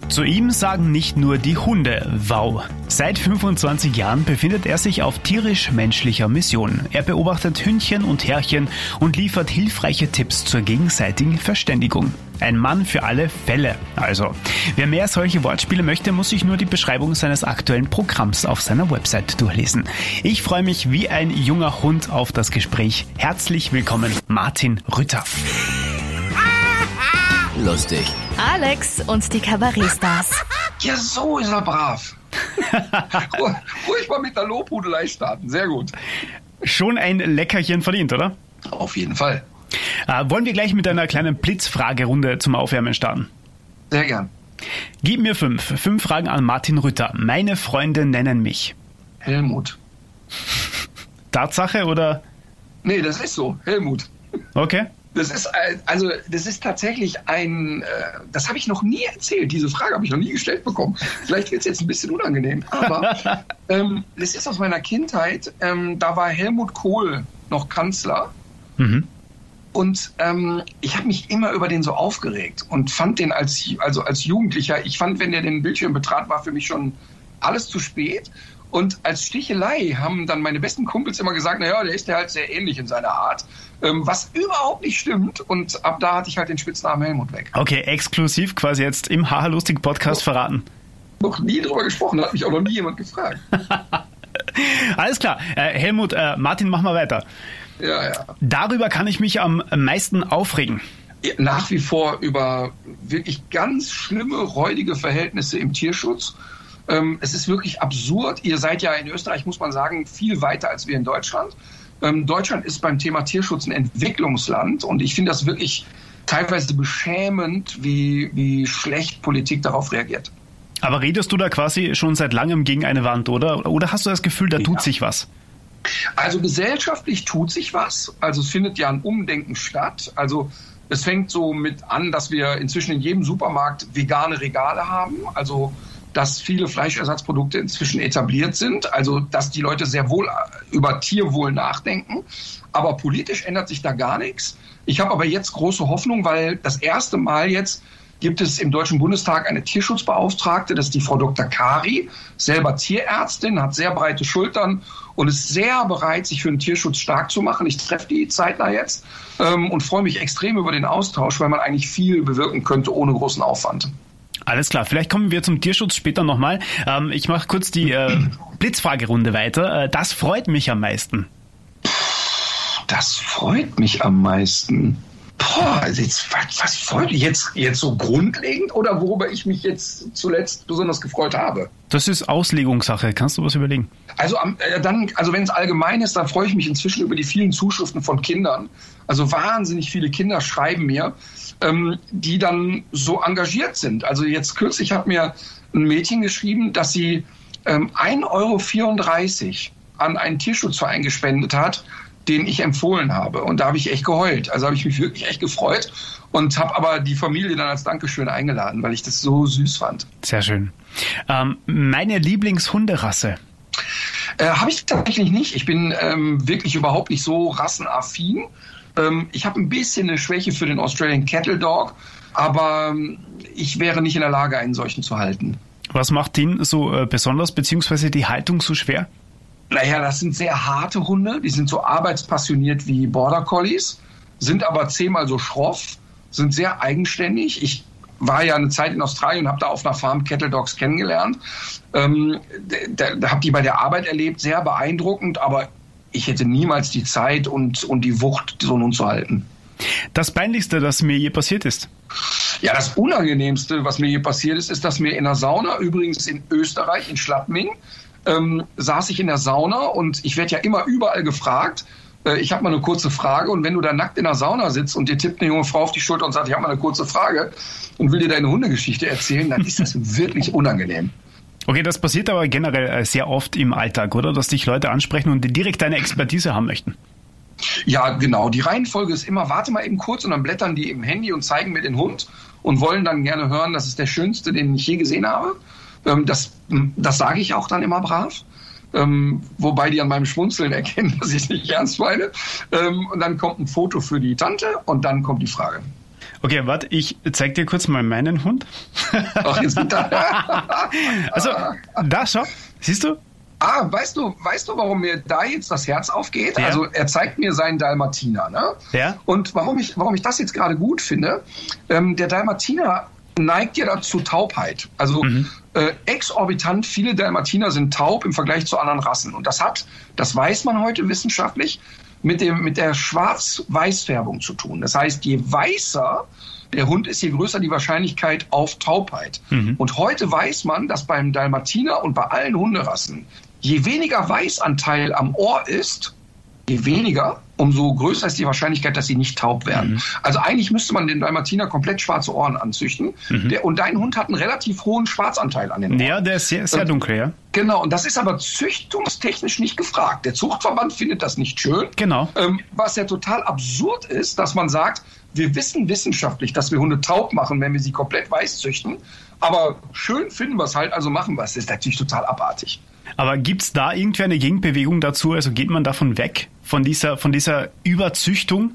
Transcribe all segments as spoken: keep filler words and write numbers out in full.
Zu ihm sagen nicht nur die Hunde wow. Seit fünfundzwanzig Jahren befindet er sich auf tierisch-menschlicher Mission. Er beobachtet Hündchen und Herrchen und liefert hilfreiche Tipps zur gegenseitigen Verständigung. Ein Mann für alle Fälle. Also, wer mehr solche Wortspiele möchte, muss sich nur die Beschreibung seines aktuellen Programms auf seiner Website durchlesen. Ich freue mich wie ein junger Hund auf das Gespräch. Herzlich willkommen, Martin Rütter. Lustig. Alex und die Kabarettstars. Ja, so ist er brav. Ruhig mal mit der Lobhudelei starten, sehr gut. Schon ein Leckerchen verdient, oder? Auf jeden Fall. Äh, wollen wir gleich mit einer kleinen Blitzfragerunde zum Aufwärmen starten? Sehr gern. Gib mir fünf. Fünf Fragen an Martin Rütter. Meine Freunde nennen mich. Helmut. Tatsache oder? Nee, das ist so. Helmut. Okay. Das ist also das ist tatsächlich ein, das habe ich noch nie erzählt, diese Frage habe ich noch nie gestellt bekommen. Vielleicht wird es jetzt ein bisschen unangenehm, aber ähm, das ist aus meiner Kindheit, ähm, da war Helmut Kohl noch Kanzler mhm. und ähm, ich habe mich immer über den so aufgeregt und fand den als, also als Jugendlicher, ich fand, wenn der den Bildschirm betrat, war für mich schon alles zu spät. Und als Stichelei haben dann meine besten Kumpels immer gesagt, naja, der ist ja halt sehr ähnlich in seiner Art, ähm, was überhaupt nicht stimmt. Und ab da hatte ich halt den Spitznamen Helmut weg. Okay, exklusiv quasi jetzt im Haha-Lustig-Podcast oh, verraten. Noch nie drüber gesprochen, hat mich auch noch nie jemand gefragt. Alles klar. Äh, Helmut, äh, Martin, mach mal weiter. Ja, ja. Darüber kann ich mich am meisten aufregen. Nach wie vor über wirklich ganz schlimme, räudige Verhältnisse im Tierschutz. Es ist wirklich absurd. Ihr seid ja in Österreich, muss man sagen, viel weiter als wir in Deutschland. Deutschland ist beim Thema Tierschutz ein Entwicklungsland und ich finde das wirklich teilweise beschämend, wie, wie schlecht Politik darauf reagiert. Aber redest du da quasi schon seit langem gegen eine Wand, oder? Oder hast du das Gefühl, da ja. tut sich was? Also gesellschaftlich tut sich was. Also es findet ja ein Umdenken statt. Also es fängt so mit an, dass wir inzwischen in jedem Supermarkt vegane Regale haben. Also dass viele Fleischersatzprodukte inzwischen etabliert sind, also dass die Leute sehr wohl über Tierwohl nachdenken. Aber politisch ändert sich da gar nichts. Ich habe aber jetzt große Hoffnung, weil das erste Mal jetzt gibt es im Deutschen Bundestag eine Tierschutzbeauftragte, das ist die Frau Doktor Kari, selber Tierärztin, hat sehr breite Schultern und ist sehr bereit, sich für den Tierschutz stark zu machen. Ich treffe die zeitnah jetzt ähm, und freue mich extrem über den Austausch, weil man eigentlich viel bewirken könnte ohne großen Aufwand. Alles klar, vielleicht kommen wir zum Tierschutz später nochmal. Ähm, ich mache kurz die äh, Blitzfragerunde weiter. Äh, das freut mich am meisten. Das freut mich am meisten. Boah, jetzt, was, was freut mich jetzt, jetzt so grundlegend oder worüber ich mich jetzt zuletzt besonders gefreut habe? Das ist Auslegungssache. Kannst du was überlegen? Also, äh, dann, also wenn es allgemein ist, dann freue ich mich inzwischen über die vielen Zuschriften von Kindern. Also wahnsinnig viele Kinder schreiben mir, ähm, die dann so engagiert sind. Also jetzt kürzlich hat mir ein Mädchen geschrieben, dass sie ähm, ein Euro vierunddreißig an einen Tierschutzverein gespendet hat, den ich empfohlen habe. Und da habe ich echt geheult. Also habe ich mich wirklich echt gefreut und habe aber die Familie dann als Dankeschön eingeladen, weil ich das so süß fand. Sehr schön. Ähm, meine Lieblingshunderasse? Äh, habe ich tatsächlich nicht. Ich bin ähm, wirklich überhaupt nicht so rassenaffin. Ähm, ich habe ein bisschen eine Schwäche für den Australian Cattle Dog, aber ähm, ich wäre nicht in der Lage, einen solchen zu halten. Was macht den so äh, besonders, beziehungsweise die Haltung so schwer? Naja, das sind sehr harte Hunde. Die sind so arbeitspassioniert wie Border Collies, sind aber zehnmal so schroff, sind sehr eigenständig. Ich war ja eine Zeit in Australien und habe da auf einer Farm Cattle Dogs kennengelernt. Ähm, da da habe die bei der Arbeit erlebt, sehr beeindruckend, aber ich hätte niemals die Zeit und, und die Wucht, so einen Hund zu halten. Das Peinlichste, das mir je passiert ist? Ja, das Unangenehmste, was mir je passiert ist, ist, dass mir in der Sauna, übrigens in Österreich, in Schladming, ähm, saß ich in der Sauna und ich werde ja immer überall gefragt, äh, ich habe mal eine kurze Frage und wenn du da nackt in der Sauna sitzt und dir tippt eine junge Frau auf die Schulter und sagt, ich habe mal eine kurze Frage und will dir deine Hundegeschichte erzählen, dann ist das wirklich unangenehm. Okay, das passiert aber generell sehr oft im Alltag, oder? Dass dich Leute ansprechen und direkt deine Expertise haben möchten. Ja, genau. Die Reihenfolge ist immer, warte mal eben kurz und dann blättern die im Handy und zeigen mir den Hund und wollen dann gerne hören, das ist der schönste, den ich je gesehen habe. Das, das sage ich auch dann immer brav. Ähm, wobei die an meinem Schmunzeln erkennen, dass ich es nicht ernst meine. Ähm, und dann kommt ein Foto für die Tante und dann kommt die Frage. Okay, warte, ich zeig dir kurz mal meinen Hund. Ach, jetzt geht da. Also, da, schau, siehst du? Ah, weißt du, weißt du, warum mir da jetzt das Herz aufgeht? Ja. Also er zeigt mir seinen Dalmatiner, ne? Ja. Und warum ich, warum ich das jetzt gerade gut finde, ähm, der Dalmatiner neigt ja dazu Taubheit. Also mhm. äh, exorbitant viele Dalmatiner sind taub im Vergleich zu anderen Rassen. Und das hat, das weiß man heute wissenschaftlich, mit dem mit der Schwarz-Weiß-Färbung zu tun. Das heißt, je weißer der Hund ist, je größer die Wahrscheinlichkeit auf Taubheit. Mhm. Und heute weiß man, dass beim Dalmatiner und bei allen Hunderassen, je weniger Weißanteil am Ohr ist, je weniger, umso größer ist die Wahrscheinlichkeit, dass sie nicht taub werden. Mhm. Also eigentlich müsste man den Dalmatiner komplett schwarze Ohren anzüchten. Mhm. Der, und dein Hund hat einen relativ hohen Schwarzanteil an den Ohren. Ja, der ist sehr, sehr dunkel, ja. Genau, und das ist aber züchtungstechnisch nicht gefragt. Der Zuchtverband findet das nicht schön. Genau. Ähm, was ja total absurd ist, dass man sagt, wir wissen wissenschaftlich, dass wir Hunde taub machen, wenn wir sie komplett weiß züchten. Aber schön finden wir es halt, also machen wir es. Das ist natürlich total abartig. Aber gibt's da irgendwie eine Gegenbewegung dazu? Also geht man davon weg, von dieser, von dieser Überzüchtung?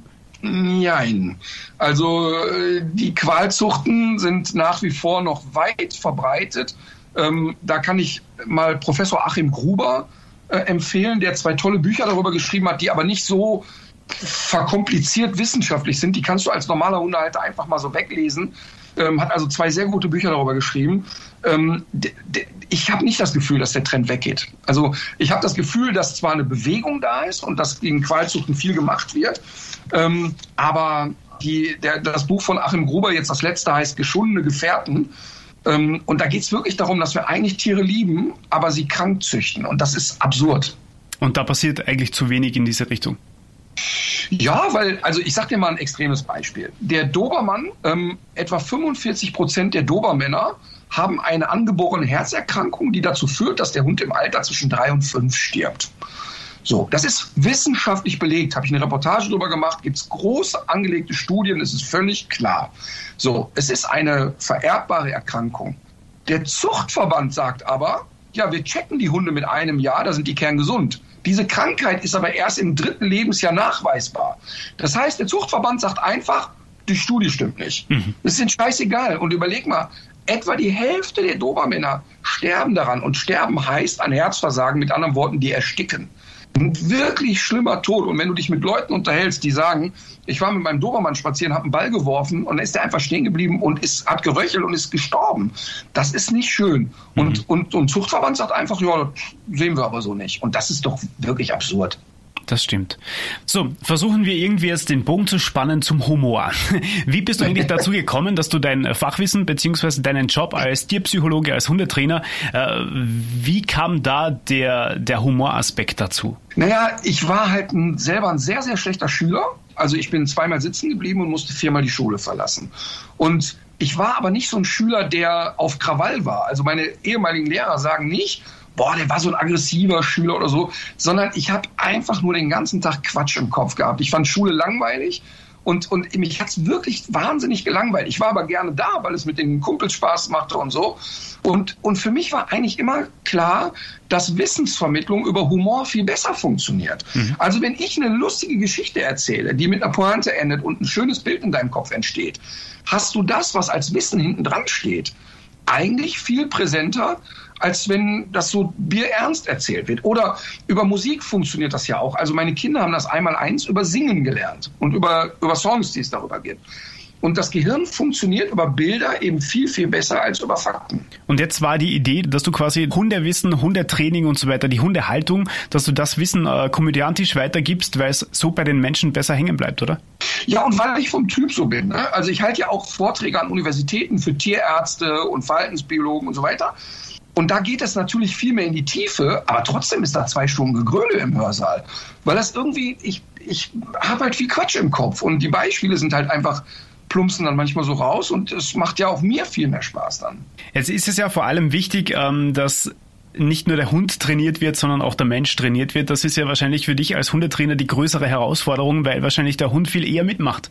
Nein. Also die Qualzuchten sind nach wie vor noch weit verbreitet. Ähm, da kann ich mal Professor Achim Gruber äh, empfehlen, der zwei tolle Bücher darüber geschrieben hat, die aber nicht so verkompliziert wissenschaftlich sind. Die kannst du als normaler Hundehalter einfach mal so weglesen. Ähm, hat also zwei sehr gute Bücher darüber geschrieben. Ähm, d- d- ich habe nicht das Gefühl, dass der Trend weggeht. Also ich habe das Gefühl, dass zwar eine Bewegung da ist und dass gegen Qualzuchten viel gemacht wird, ähm, aber die, der, das Buch von Achim Gruber, jetzt das letzte, heißt Geschundene Gefährten. Ähm, und da geht es wirklich darum, dass wir eigentlich Tiere lieben, aber sie krank züchten. Und das ist absurd. Und da passiert eigentlich zu wenig in diese Richtung. Ja, weil, also ich sag dir mal ein extremes Beispiel. Der Dobermann, ähm, etwa fünfundvierzig Prozent der Dobermänner haben eine angeborene Herzerkrankung, die dazu führt, dass der Hund im Alter zwischen drei und fünf stirbt. So, das ist wissenschaftlich belegt. Habe ich eine Reportage darüber gemacht, gibt es große angelegte Studien, es ist völlig klar. So, es ist eine vererbbare Erkrankung. Der Zuchtverband sagt aber, ja, wir checken die Hunde mit einem Jahr, da sind die kerngesund. Diese Krankheit ist aber erst im dritten Lebensjahr nachweisbar. Das heißt, der Zuchtverband sagt einfach, die Studie stimmt nicht. Mhm. Das ist ihnen scheißegal. Und überleg mal, etwa die Hälfte der Dobermänner sterben daran. Und sterben heißt an Herzversagen, mit anderen Worten, die ersticken. Ein wirklich schlimmer Tod. Und wenn du dich mit Leuten unterhältst, die sagen, ich war mit meinem Dobermann spazieren, habe einen Ball geworfen und dann ist der einfach stehen geblieben und ist, hat geröchelt und ist gestorben. Das ist nicht schön. Mhm. Und, und, und Zuchtverband sagt einfach, ja, das sehen wir aber so nicht. Und das ist doch wirklich absurd. Das stimmt. So, versuchen wir irgendwie jetzt den Bogen zu spannen zum Humor. Wie bist du eigentlich dazu gekommen, dass du dein Fachwissen bzw. deinen Job als Tierpsychologe, als Hundetrainer, äh, wie kam da der, der Humoraspekt dazu? Naja, ich war halt ein, selber ein sehr, sehr schlechter Schüler. Also ich bin zweimal sitzen geblieben und musste viermal die Schule verlassen. Und ich war aber nicht so ein Schüler, der auf Krawall war. Also meine ehemaligen Lehrer sagen nicht, boah, der war so ein aggressiver Schüler oder so, sondern ich habe einfach nur den ganzen Tag Quatsch im Kopf gehabt. Ich fand Schule langweilig und, und mich hat es wirklich wahnsinnig gelangweilt. Ich war aber gerne da, weil es mit den Kumpels Spaß machte und so. Und, und für mich war eigentlich immer klar, dass Wissensvermittlung über Humor viel besser funktioniert. Mhm. Also wenn ich eine lustige Geschichte erzähle, die mit einer Pointe endet und ein schönes Bild in deinem Kopf entsteht, hast du das, was als Wissen hinten dran steht, eigentlich viel präsenter, als wenn das so bierernst erzählt wird. Oder über Musik funktioniert das ja auch. Also meine Kinder haben das einmal eins über Singen gelernt und über, über Songs, die es darüber gibt. Und das Gehirn funktioniert über Bilder eben viel, viel besser als über Fakten. Und jetzt war die Idee, dass du quasi Hundewissen, Hundetraining und so weiter, die Hundehaltung, dass du das Wissen äh, komödiantisch weitergibst, weil es so bei den Menschen besser hängen bleibt, oder? Ja, und weil ich vom Typ so bin. Ne? Also ich halte ja auch Vorträge an Universitäten für Tierärzte und Verhaltensbiologen und so weiter. Und da geht es natürlich viel mehr in die Tiefe, aber trotzdem ist da zwei Stunden Gegröle im Hörsaal. Weil das irgendwie, ich, ich habe halt viel Quatsch im Kopf und die Beispiele sind halt einfach, plumpsen dann manchmal so raus und es macht ja auch mir viel mehr Spaß dann. Jetzt ist es ja vor allem wichtig, dass nicht nur der Hund trainiert wird, sondern auch der Mensch trainiert wird. Das ist ja wahrscheinlich für dich als Hundetrainer die größere Herausforderung, weil wahrscheinlich der Hund viel eher mitmacht.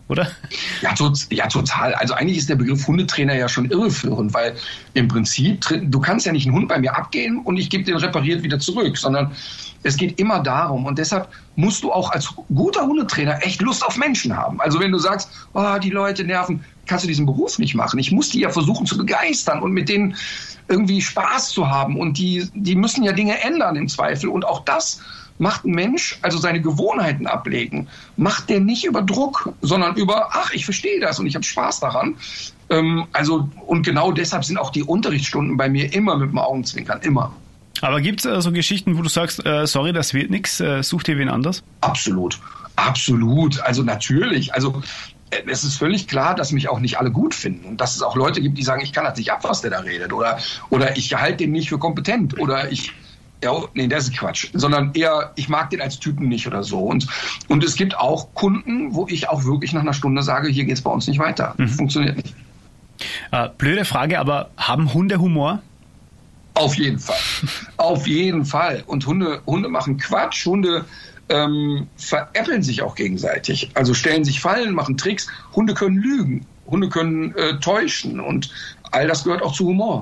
oder? Ja, to- ja, total. Also eigentlich ist der Begriff Hundetrainer ja schon irreführend, weil im Prinzip, du kannst ja nicht einen Hund bei mir abgeben und ich gebe den repariert wieder zurück, sondern es geht immer darum. Und deshalb musst du auch als guter Hundetrainer echt Lust auf Menschen haben. Also wenn du sagst, oh, die Leute nerven, kannst du diesen Beruf nicht machen. Ich muss die ja versuchen zu begeistern und mit denen irgendwie Spaß zu haben. Und die, die müssen ja Dinge ändern im Zweifel. Und auch das macht ein Mensch, also seine Gewohnheiten ablegen, macht der nicht über Druck, sondern über, ach, ich verstehe das und ich habe Spaß daran. Ähm, also, und genau deshalb sind auch die Unterrichtsstunden bei mir immer mit dem Augenzwinkern, immer. Aber gibt es äh, so Geschichten, wo du sagst, äh, sorry, das wird nichts, äh, such dir wen anders? Absolut, absolut. Also natürlich, also es ist völlig klar, dass mich auch nicht alle gut finden und dass es auch Leute gibt, die sagen, ich kann das nicht ab, was der da redet oder, oder ich halte den nicht für kompetent oder ich, ja, nee, das ist Quatsch, sondern eher, ich mag den als Typen nicht oder so. Und, und es gibt auch Kunden, wo ich auch wirklich nach einer Stunde sage, hier geht's bei uns nicht weiter. Mhm. Funktioniert nicht. Äh, blöde Frage, aber haben Hunde Humor? Auf jeden Fall. Auf jeden Fall. Und Hunde, Hunde machen Quatsch, Hunde ähm, veräppeln sich auch gegenseitig. Also stellen sich Fallen, machen Tricks. Hunde können lügen, Hunde können äh, täuschen und all das gehört auch zu Humor.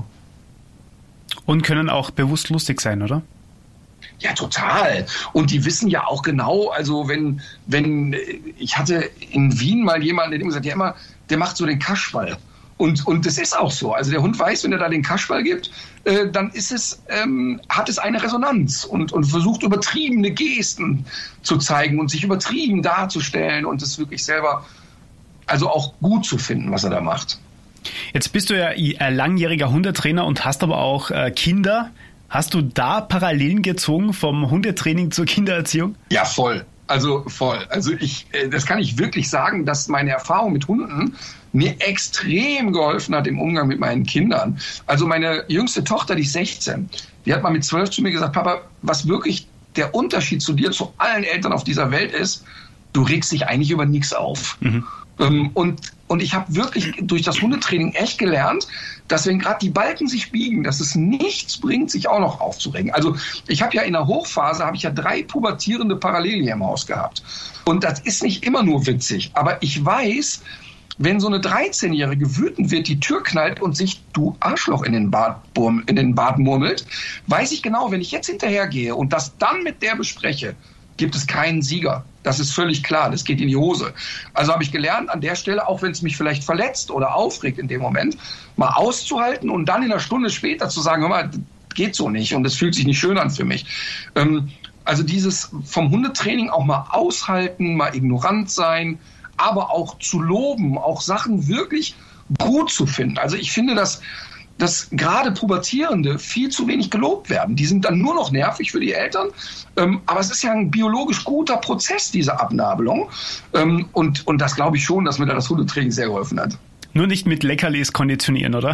Und können auch bewusst lustig sein, oder? Ja, total. Und die wissen ja auch genau, also wenn, wenn, ich hatte in Wien mal jemanden, der hat gesagt, ja immer, der macht so den Kasperl. Und, und das ist auch so. Also der Hund weiß, wenn er da den Kasperl gibt, äh, dann ist es, ähm, hat es eine Resonanz und, und versucht übertriebene Gesten zu zeigen und sich übertrieben darzustellen und es wirklich selber, also auch gut zu finden, was er da macht. Jetzt bist du ja ein langjähriger Hundetrainer und hast aber auch äh, Kinder. Hast du da Parallelen gezogen vom Hundetraining zur Kindererziehung? Ja, voll. Also voll. Also ich, das kann ich wirklich sagen, dass meine Erfahrung mit Hunden mir extrem geholfen hat im Umgang mit meinen Kindern. Also meine jüngste Tochter, die ist sechzehn, die hat mal mit zwölf zu mir gesagt, Papa, was wirklich der Unterschied zu dir, zu allen Eltern auf dieser Welt ist, du regst dich eigentlich über nichts auf. Mhm. Und, und ich habe wirklich durch das Hundetraining echt gelernt, dass wenn gerade die Balken sich biegen, dass es nichts bringt, sich auch noch aufzuregen. Also ich habe ja in der Hochphase, habe ich ja drei pubertierende parallel hier im Haus gehabt. Und das ist nicht immer nur witzig. Aber ich weiß, wenn so eine dreizehnjährige wütend wird, die Tür knallt und sich du Arschloch in den Bart, in den Bart murmelt, weiß ich genau, wenn ich jetzt hinterhergehe und das dann mit der bespreche, gibt es keinen Sieger. Das ist völlig klar, das geht in die Hose. Also habe ich gelernt, an der Stelle, auch wenn es mich vielleicht verletzt oder aufregt in dem Moment, mal auszuhalten und dann in einer Stunde später zu sagen, hör mal, das geht so nicht und es fühlt sich nicht schön an für mich. Ähm, also dieses vom Hundetraining auch mal aushalten, mal ignorant sein, aber auch zu loben, auch Sachen wirklich gut zu finden. Also ich finde, dass dass gerade Pubertierende viel zu wenig gelobt werden. Die sind dann nur noch nervig für die Eltern. Ähm, aber es ist ja ein biologisch guter Prozess, diese Abnabelung. Ähm, und, und das glaube ich schon, dass mir da das Hundetraining sehr geholfen hat. Nur nicht mit Leckerlis konditionieren, oder?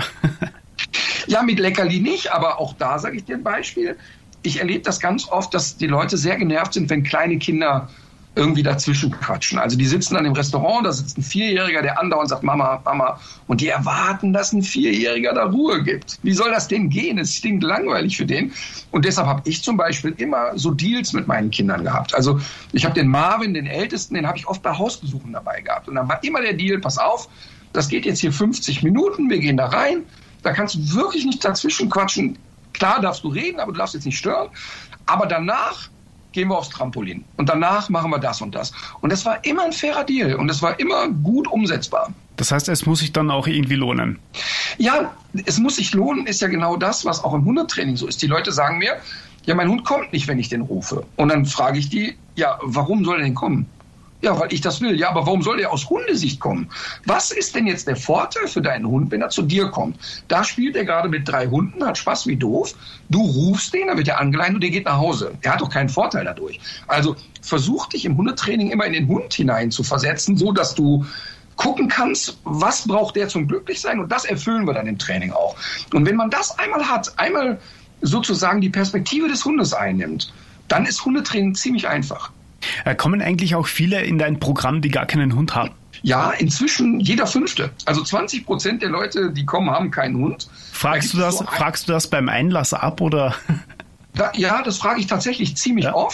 Ja, mit Leckerli nicht, aber auch da sage ich dir ein Beispiel. Ich erlebe das ganz oft, dass die Leute sehr genervt sind, wenn kleine Kinder irgendwie dazwischen quatschen. Also die sitzen dann im Restaurant, da sitzt ein Vierjähriger, der andauernd sagt, Mama, Mama, und die erwarten, dass ein Vierjähriger da Ruhe gibt. Wie soll das denn gehen? Es stinkt langweilig für den. Und deshalb habe ich zum Beispiel immer so Deals mit meinen Kindern gehabt. Also ich habe den Marvin, den Ältesten, den habe ich oft bei Hausbesuchen dabei gehabt. Und dann war immer der Deal, pass auf, das geht jetzt hier fünfzig Minuten, wir gehen da rein, da kannst du wirklich nicht dazwischen quatschen. Klar darfst du reden, aber du darfst jetzt nicht stören. Aber danach gehen wir aufs Trampolin. Und danach machen wir das und das. Und das war immer ein fairer Deal. Und das war immer gut umsetzbar. Das heißt, es muss sich dann auch irgendwie lohnen. Ja, es muss sich lohnen, ist ja genau das, was auch im Hundetraining so ist. Die Leute sagen mir, ja, mein Hund kommt nicht, wenn ich den rufe. Und dann frage ich die, ja, warum soll er denn kommen? Ja, weil ich das will. Ja, aber warum soll er aus Hundesicht kommen? Was ist denn jetzt der Vorteil für deinen Hund, wenn er zu dir kommt? Da spielt er gerade mit drei Hunden, hat Spaß wie doof. Du rufst den, dann wird er angeleint und der geht nach Hause. Er hat doch keinen Vorteil dadurch. Also versuch dich im Hundetraining immer in den Hund hinein zu versetzen, so dass du gucken kannst, was braucht der zum Glücklichsein, und das erfüllen wir dann im Training auch. Und wenn man das einmal hat, einmal sozusagen die Perspektive des Hundes einnimmt, dann ist Hundetraining ziemlich einfach. Kommen eigentlich auch viele in dein Programm, die gar keinen Hund haben? Ja, inzwischen jeder Fünfte. Also zwanzig Prozent der Leute, die kommen, haben keinen Hund. Fragst, da du das, so fragst du das beim Einlass ab, oder? Da, ja, das frage ich tatsächlich ziemlich ja. oft.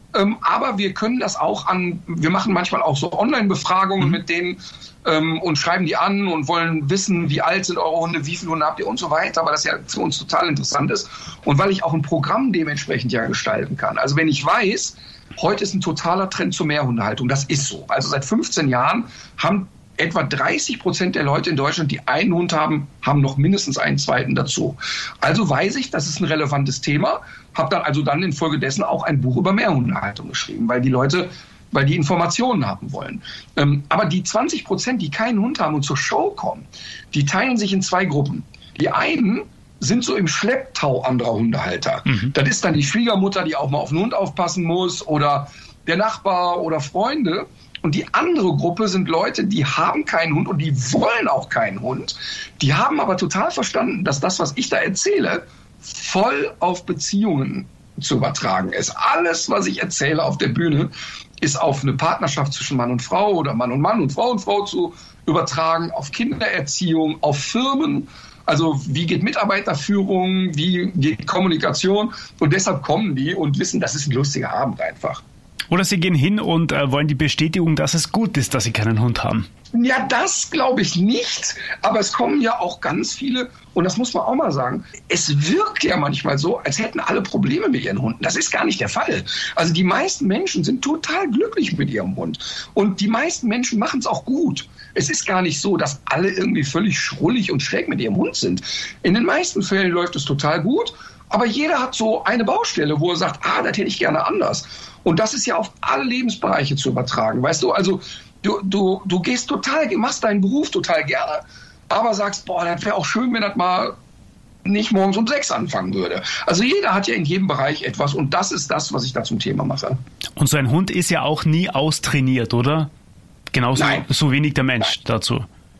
Ähm, aber wir können das auch an, wir machen manchmal auch so Online-Befragungen mhm. mit denen ähm, und schreiben die an und wollen wissen, wie alt sind eure Hunde, wie viele Hunde habt ihr und so weiter, weil das ja für uns total interessant ist. Und weil ich auch ein Programm dementsprechend ja gestalten kann. Also wenn ich weiß, heute ist ein totaler Trend zur Mehrhundehaltung, das ist so. Also seit fünfzehn Jahren haben etwa dreißig Prozent der Leute in Deutschland, die einen Hund haben, haben noch mindestens einen zweiten dazu. Also weiß ich, das ist ein relevantes Thema, habe dann also dann infolgedessen auch ein Buch über Mehrhundehaltung geschrieben, weil die Leute, weil die Informationen haben wollen. Ähm, aber die zwanzig Prozent, die keinen Hund haben und zur Show kommen, die teilen sich in zwei Gruppen. Die einen sind so im Schlepptau anderer Hundehalter. Mhm. Das ist dann die Schwiegermutter, die auch mal auf den Hund aufpassen muss oder der Nachbar oder Freunde. Und die andere Gruppe sind Leute, die haben keinen Hund und die wollen auch keinen Hund. Die haben aber total verstanden, dass das, was ich da erzähle, voll auf Beziehungen zu übertragen ist. Alles, was ich erzähle auf der Bühne, ist auf eine Partnerschaft zwischen Mann und Frau oder Mann und Mann und Frau und Frau zu übertragen, auf Kindererziehung, auf Firmen. Also wie geht Mitarbeiterführung, wie geht Kommunikation? Und deshalb kommen die und wissen, das ist ein lustiger Abend einfach. Oder sie gehen hin und äh, wollen die Bestätigung, dass es gut ist, dass sie keinen Hund haben. Ja, das glaube ich nicht. Aber es kommen ja auch ganz viele, und das muss man auch mal sagen, es wirkt ja manchmal so, als hätten alle Probleme mit ihren Hunden. Das ist gar nicht der Fall. Also die meisten Menschen sind total glücklich mit ihrem Hund. Und die meisten Menschen machen es auch gut. Es ist gar nicht so, dass alle irgendwie völlig schrullig und schräg mit ihrem Hund sind. In den meisten Fällen läuft es total gut. Aber jeder hat so eine Baustelle, wo er sagt, ah, das hätte ich gerne anders. Und das ist ja auf alle Lebensbereiche zu übertragen. Weißt du, also du, du, du gehst total, machst deinen Beruf total gerne, aber sagst, boah, das wäre auch schön, wenn das mal nicht morgens um sechs anfangen würde. Also jeder hat ja in jedem Bereich etwas und das ist das, was ich da zum Thema mache. Und so ein Hund ist ja auch nie austrainiert, oder? Genauso Nein. So wenig der Mensch Nein. dazu.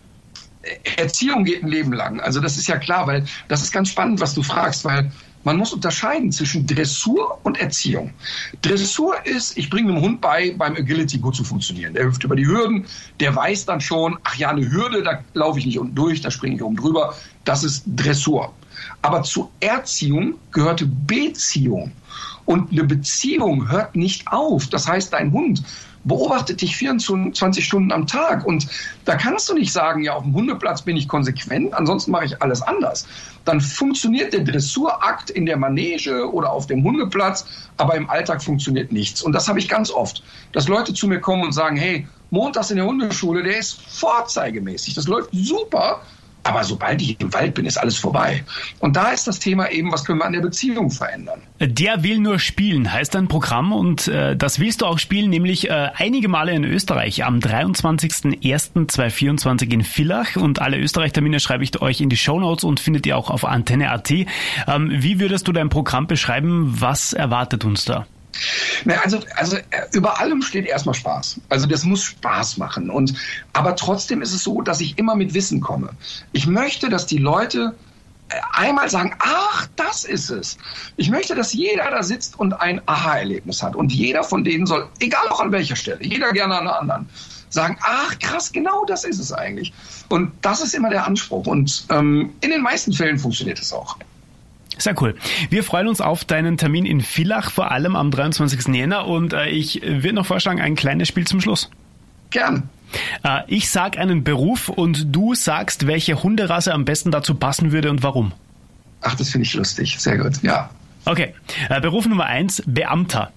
Erziehung geht ein Leben lang. Also das ist ja klar, weil das ist ganz spannend, was du fragst, weil man muss unterscheiden zwischen Dressur und Erziehung. Dressur ist, ich bringe einem Hund bei, beim Agility gut zu funktionieren. Der hüpft über die Hürden, der weiß dann schon, ach ja, eine Hürde, da laufe ich nicht unten durch, da springe ich oben drüber. Das ist Dressur. Aber zur Erziehung gehörte Beziehung. Und eine Beziehung hört nicht auf. Das heißt, dein Hund beobachtet dich vierundzwanzig Stunden am Tag. Und da kannst du nicht sagen, ja, auf dem Hundeplatz bin ich konsequent, ansonsten mache ich alles anders. Dann funktioniert der Dressurakt in der Manege oder auf dem Hundeplatz, aber im Alltag funktioniert nichts. Und das habe ich ganz oft, dass Leute zu mir kommen und sagen, hey, montags in der Hundeschule, der ist vorzeigemäßig, das läuft super. Aber sobald ich im Wald bin, ist alles vorbei. Und da ist das Thema eben, was können wir an der Beziehung verändern? Der will nur spielen, heißt dein Programm. Und äh, das willst du auch spielen, nämlich äh, einige Male in Österreich. Am dreiundzwanzigsten ersten zweitausendvierundzwanzig in Villach. Und alle Österreich-Termine schreibe ich euch in die Shownotes und findet ihr auch auf antenne punkt at. Ähm, wie würdest du dein Programm beschreiben? Was erwartet uns da? Na, also, also über allem steht erstmal Spaß. Also das muss Spaß machen. Und, aber trotzdem ist es so, dass ich immer mit Wissen komme. Ich möchte, dass die Leute einmal sagen, ach, das ist es. Ich möchte, dass jeder da sitzt und ein Aha-Erlebnis hat. Und jeder von denen soll, egal auch an welcher Stelle, jeder gerne an einer anderen, sagen, ach krass, genau das ist es eigentlich. Und das ist immer der Anspruch. Und ähm, in den meisten Fällen funktioniert es auch. Sehr cool. Wir freuen uns auf deinen Termin in Villach, vor allem am dreiundzwanzigsten Jänner. Und äh, ich würde noch vorschlagen, ein kleines Spiel zum Schluss. Gern. Äh, ich sag einen Beruf und du sagst, welche Hunderasse am besten dazu passen würde und warum. Ach, das finde ich lustig. Sehr gut, ja. Okay. Äh, Beruf Nummer eins, Beamter.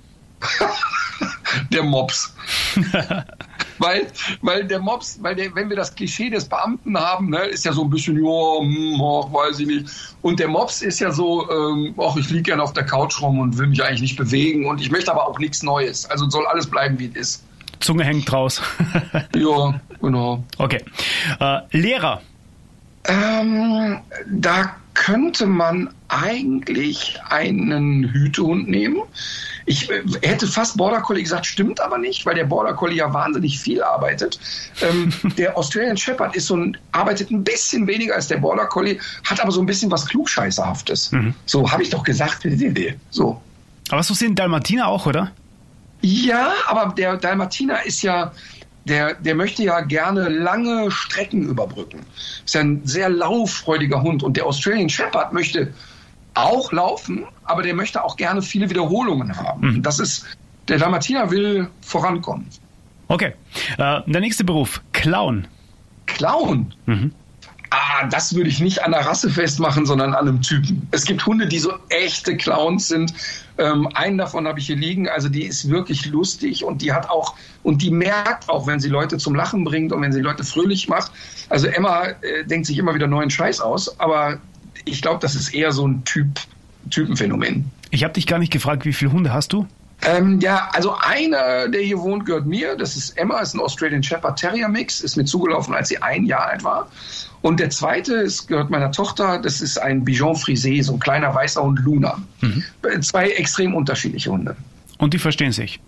Der Mops. Weil, weil der Mops, weil der, wenn wir das Klischee des Beamten haben, ne, ist ja so ein bisschen, ja, hm, oh, weiß ich nicht. Und der Mops ist ja so, ähm, ach, ich liege gerne auf der Couch rum und will mich eigentlich nicht bewegen und ich möchte aber auch nichts Neues. Also soll alles bleiben, wie es ist. Zunge hängt raus. Ja, genau. Okay. Äh, Lehrer. Ähm, da könnte man eigentlich einen Hütehund nehmen. Ich äh, hätte fast Border Collie gesagt, stimmt aber nicht, weil der Border Collie ja wahnsinnig viel arbeitet. Ähm, der Australian Shepherd ist so ein, arbeitet ein bisschen weniger als der Border Collie, hat aber so ein bisschen was Klugscheißerhaftes. Mhm. So, habe ich doch gesagt. So. Aber so sind Dalmatiner auch, oder? Ja, aber der Dalmatiner ist ja, der, der möchte ja gerne lange Strecken überbrücken. Ist ja ein sehr lauffreudiger Hund. Und der Australian Shepherd möchte auch laufen, aber der möchte auch gerne viele Wiederholungen haben. Mhm. Das ist, Der Dalmatiner will vorankommen. Okay. Äh, der nächste Beruf, Clown. Clown? Mhm. Ah, das würde ich nicht an der Rasse festmachen, sondern an einem Typen. Es gibt Hunde, die so echte Clowns sind. Ähm, einen davon habe ich hier liegen. Also die ist wirklich lustig und die hat auch, und die merkt auch, wenn sie Leute zum Lachen bringt und wenn sie Leute fröhlich macht. Also Emma äh, denkt sich immer wieder neuen Scheiß aus, aber ich glaube, das ist eher so ein Typ, Typenphänomen. Ich habe dich gar nicht gefragt, wie viele Hunde hast du? Ähm, ja, also einer, der hier wohnt, gehört mir. Das ist Emma, ist ein Australian Shepherd Terrier Mix, ist mir zugelaufen, als sie ein Jahr alt war. Und der zweite ist, gehört meiner Tochter, das ist ein Bichon Frisé, so ein kleiner weißer Hund, Luna. Mhm. Zwei extrem unterschiedliche Hunde. Und die verstehen sich?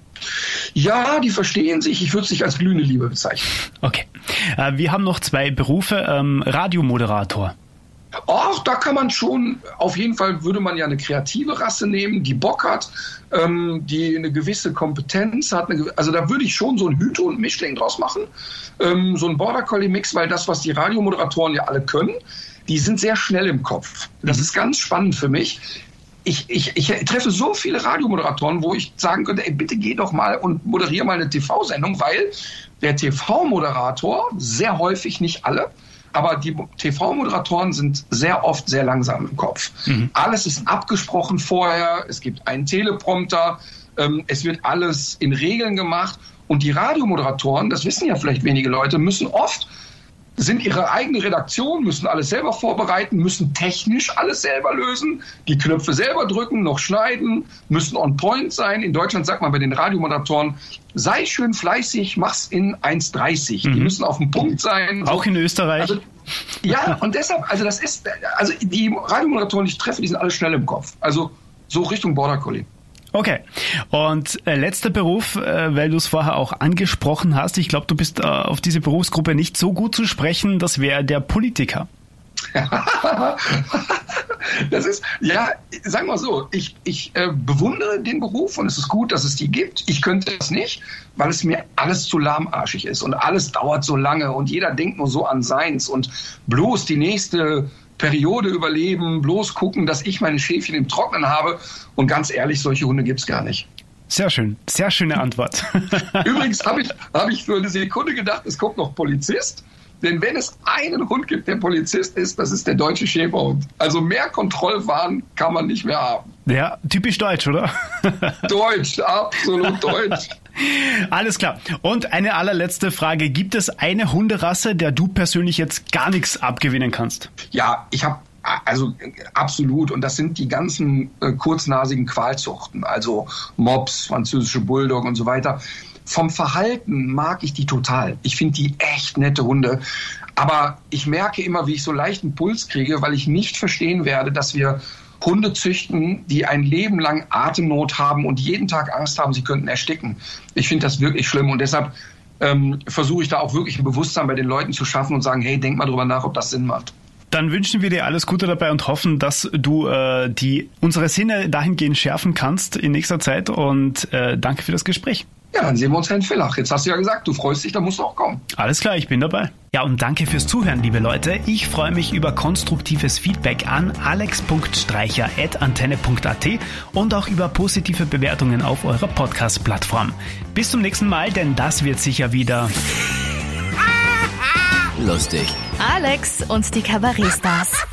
Ja, die verstehen sich. Ich würde sich als glühende Liebe bezeichnen. Okay. Äh, wir haben noch zwei Berufe. Ähm, Radiomoderator. Ach, da kann man schon, auf jeden Fall würde man ja eine kreative Rasse nehmen, die Bock hat, ähm, die eine gewisse Kompetenz hat. Eine, also da würde ich schon so ein Hüte und Mischling draus machen. Ähm, so ein Border Collie Mix, weil das, was die Radiomoderatoren ja alle können, die sind sehr schnell im Kopf. Das ist ganz spannend für mich. Ich, ich, ich treffe so viele Radiomoderatoren, wo ich sagen könnte, ey, bitte geh doch mal und moderiere mal eine T V-Sendung, weil der T V-Moderator, sehr häufig, nicht alle, aber die T V-Moderatoren sind sehr oft sehr langsam im Kopf. Mhm. Alles ist abgesprochen vorher, es gibt einen Teleprompter, ähm, es wird alles in Regeln gemacht. Und die Radiomoderatoren, das wissen ja vielleicht wenige Leute, müssen oft, sind ihre eigene Redaktion, müssen alles selber vorbereiten, müssen technisch alles selber lösen, die Knöpfe selber drücken, noch schneiden, müssen on point sein. In Deutschland sagt man bei den Radiomoderatoren, sei schön fleißig, mach's in eins dreißig. Mhm. Die müssen auf dem Punkt sein. Auch in Österreich. Also, ja, und deshalb, also das ist, also die Radiomoderatoren, die ich treffe, die sind alle schnell im Kopf. Also so Richtung Border Collie. Okay. Und äh, letzter Beruf, äh, weil du es vorher auch angesprochen hast, ich glaube, du bist äh, auf diese Berufsgruppe nicht so gut zu sprechen, das wäre der Politiker. Das ist, ja, sagen wir so, ich, ich äh, bewundere den Beruf und es ist gut, dass es die gibt. Ich könnte das nicht, weil es mir alles zu lahmarschig ist und alles dauert so lange und jeder denkt nur so an seins und bloß die nächste Periode überleben, bloß gucken, dass ich meine Schäfchen im Trocknen habe. Und ganz ehrlich, solche Hunde gibt's gar nicht. Sehr schön, sehr schöne Antwort. Übrigens habe ich, hab ich für eine Sekunde gedacht, es kommt noch Polizist. Denn wenn es einen Hund gibt, der Polizist ist, das ist der deutsche Schäferhund. Also mehr Kontrollwahn kann man nicht mehr haben. Ja, typisch deutsch, oder? Deutsch, absolut deutsch. Alles klar. Und eine allerletzte Frage. Gibt es eine Hunderasse, der du persönlich jetzt gar nichts abgewinnen kannst? Ja, ich habe also absolut. Und das sind die ganzen äh, kurznasigen Qualzuchten. Also Mops, französische Bulldog und so weiter. Vom Verhalten mag ich die total. Ich finde die echt nette Hunde. Aber ich merke immer, wie ich so leichten Puls kriege, weil ich nicht verstehen werde, dass wir Hunde züchten, die ein Leben lang Atemnot haben und jeden Tag Angst haben, sie könnten ersticken. Ich finde das wirklich schlimm und deshalb ähm, versuche ich da auch wirklich ein Bewusstsein bei den Leuten zu schaffen und sagen, hey, denk mal drüber nach, ob das Sinn macht. Dann wünschen wir dir alles Gute dabei und hoffen, dass du äh, die unsere Sinne dahingehend schärfen kannst in nächster Zeit und äh, danke für das Gespräch. Ja, dann sehen wir uns in Villach. Jetzt hast du ja gesagt, du freust dich, dann musst du auch kommen. Alles klar, ich bin dabei. Ja, und danke fürs Zuhören, liebe Leute. Ich freue mich über konstruktives Feedback an alex punkt streicher at antenne punkt at und auch über positive Bewertungen auf eurer Podcast-Plattform. Bis zum nächsten Mal, denn das wird sicher wieder lustig. Alex und die Kabarettstars.